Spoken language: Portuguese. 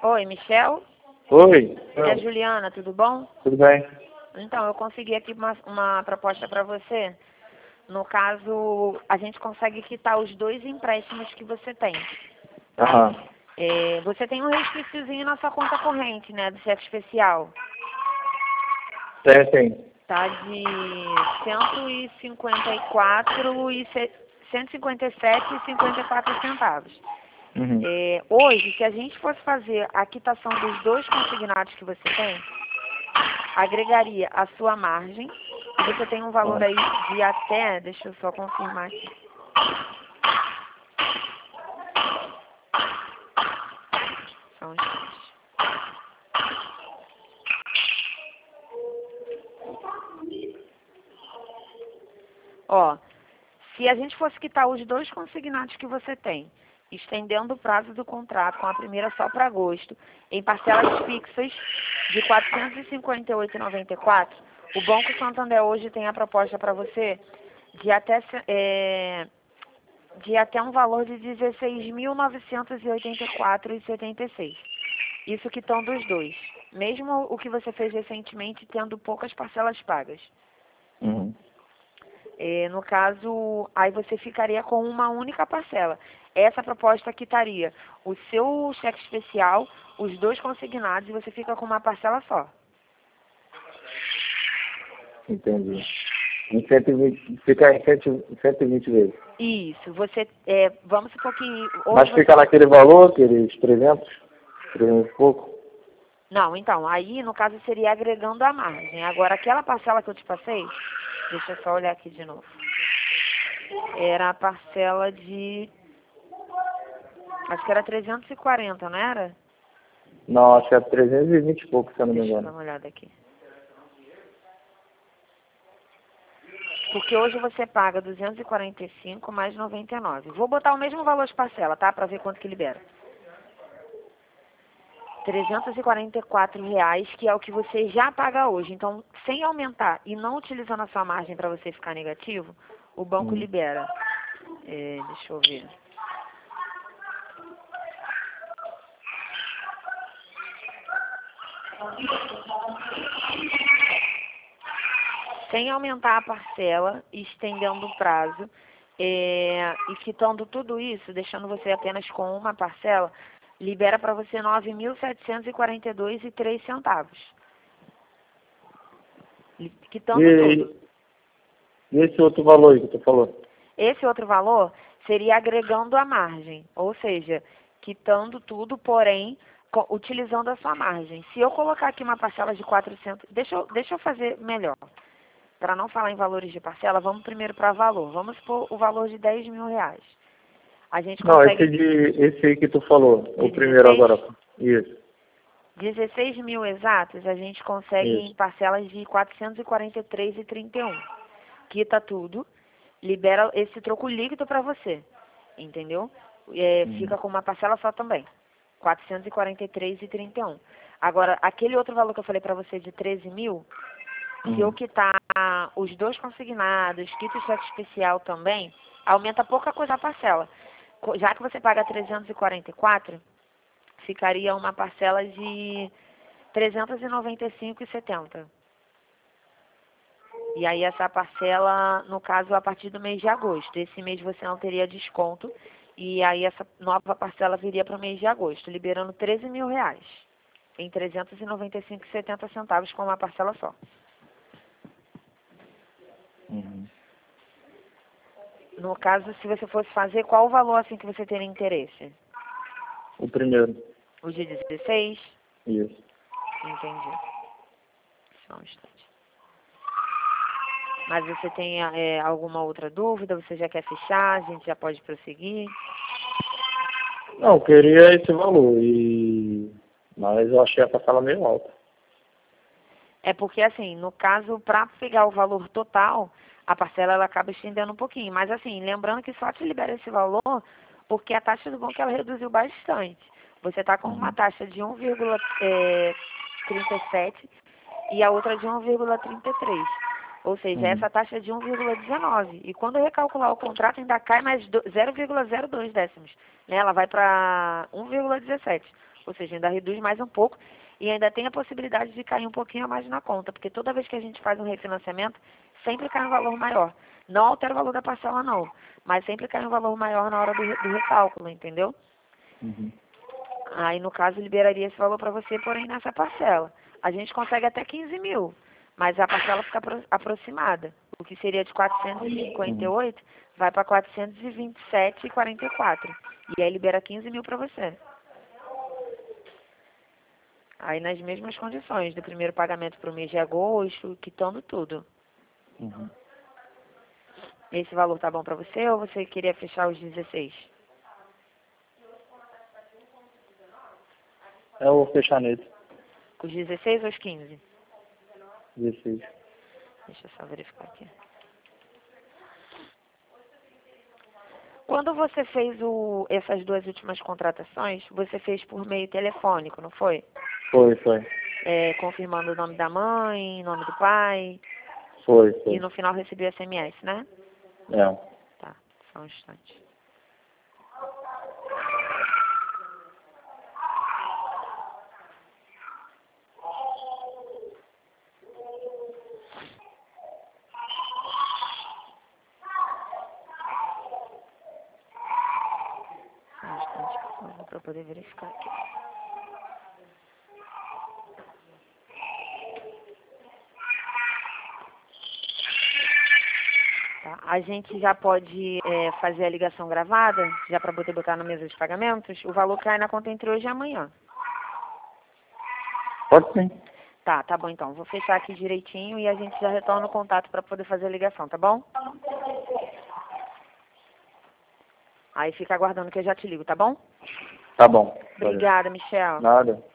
Oi, Michel? Oi. É a Juliana, tudo bom? Tudo bem? Então, eu consegui aqui uma proposta para você. No caso, a gente consegue quitar os 2 empréstimos que você tem. Tá? Aham. Você tem um resquíciozinho na sua conta corrente, né, do cheque especial. Tem. Tá de 154 e 157,54 centavos. Uhum. Hoje, se a gente fosse fazer a quitação dos 2 consignados que você tem, agregaria a sua margem. Você tem um valor aí de até, deixa eu só confirmar aqui. Só um instante. Ó, se a gente fosse quitar os 2 consignados que você tem, estendendo o prazo do contrato com a primeira só para agosto, em parcelas fixas de R$ 458,94, o Banco Santander hoje tem a proposta para você de até um valor de R$ 16.984,76. Isso quitando os 2. Mesmo o que você fez recentemente, tendo poucas parcelas pagas. Uhum. No caso, aí você ficaria com uma única parcela. Essa proposta quitaria o seu cheque especial, os 2 consignados, e você fica com uma parcela só. Entendi. Em 120, fica em 120 vezes. Isso, você, vamos supor que... Mas fica naquele valor, aqueles 300 e pouco? Não, então, aí no caso seria agregando a margem. Agora, aquela parcela que eu te passei, deixa eu só olhar aqui de novo. Era a parcela de... Acho que era 340, não era? Não, acho que é 320 e pouco, se eu não me Deixa eu dar engano. uma olhada aqui. Porque hoje você paga 245 mais 99. Vou botar o mesmo valor de parcela, tá? Pra ver quanto que libera. R$344, que é o que você já paga hoje. Então, sem aumentar e não utilizando a sua margem para você ficar negativo, o banco libera. Deixa eu ver. Sem aumentar a parcela, estendendo o prazo e quitando tudo isso, deixando você apenas com uma parcela, libera para você R$ 9.742,03. Quitando tudo. E esse outro valor aí que tu falou? Esse outro valor seria agregando a margem, ou seja, quitando tudo, porém, utilizando a sua margem. Se eu colocar aqui uma parcela de 400... Deixa eu fazer melhor. Para não falar em valores de parcela, vamos primeiro para valor. Vamos supor o valor de R$10.000. A gente consegue... Esse aí que tu falou, o primeiro 16? agora. Isso. 16 mil exatos, a gente consegue em parcelas de R$ 443,31. Quita tudo, libera esse troco líquido para você, entendeu? Fica com uma parcela só também, R$ 443,31. Agora, aquele outro valor que eu falei para você de 13 mil, se eu quitar os 2 consignados, quita o cheque especial também, aumenta pouca coisa a parcela. Já que você paga 344, ficaria uma parcela de 395,70. E aí essa parcela, no caso, a partir do mês de agosto. Esse mês você não teria desconto. E aí essa nova parcela viria para o mês de agosto, liberando R$13 mil em 395,70 centavos com uma parcela só. No caso, se você fosse fazer, qual o valor assim que você teria interesse? O primeiro. O de 16? Isso. Entendi. Só um instante. Mas você tem alguma outra dúvida? Você já quer fechar? A gente já pode prosseguir? Não, eu queria esse valor, mas eu achei a parcela meio alta. É porque, assim, no caso, para pegar o valor total, a parcela ela acaba estendendo um pouquinho. Mas, assim, lembrando que só te libera esse valor porque a taxa do banco ela reduziu bastante. Você está com uma taxa de 1,37 e a outra de 1,33. Ou seja, essa taxa é de 1,19. E quando eu recalcular o contrato, ainda cai mais 0,02 décimos. Né? Ela vai para 1,17. Ou seja, ainda reduz mais um pouco e ainda tem a possibilidade de cair um pouquinho a mais na conta, porque toda vez que a gente faz um refinanciamento, sempre cai um valor maior. Não altera o valor da parcela, não, mas sempre cai um valor maior na hora do recálculo, entendeu? Uhum. Aí, no caso, liberaria esse valor para você, porém, nessa parcela. A gente consegue até 15 mil, mas a parcela fica aproximada. O que seria de 458 vai para 427,44. E aí libera 15 mil para você. Aí nas mesmas condições, do primeiro pagamento para o mês de agosto, quitando tudo. Uhum. Esse valor tá bom para você ou você queria fechar os 16? Eu vou fechar nele. Os 16 ou os 15? 16. Deixa eu só verificar aqui. Quando você fez essas duas últimas contratações, você fez por meio telefônico, não foi? Foi. Confirmando o nome da mãe, nome do pai. Foi. E no final recebeu SMS, né? É. Tá, só um instante. Só um instante, por favor, para poder verificar aqui. Tá, a gente já pode fazer a ligação gravada, já para poder botar na mesa de pagamentos. O valor cai na conta entre hoje e amanhã. Pode sim. Tá bom então. Vou fechar aqui direitinho e a gente já retorna o contato para poder fazer a ligação, tá bom? Aí fica aguardando que eu já te ligo, tá bom? Tá bom. Obrigada, Michel. Nada.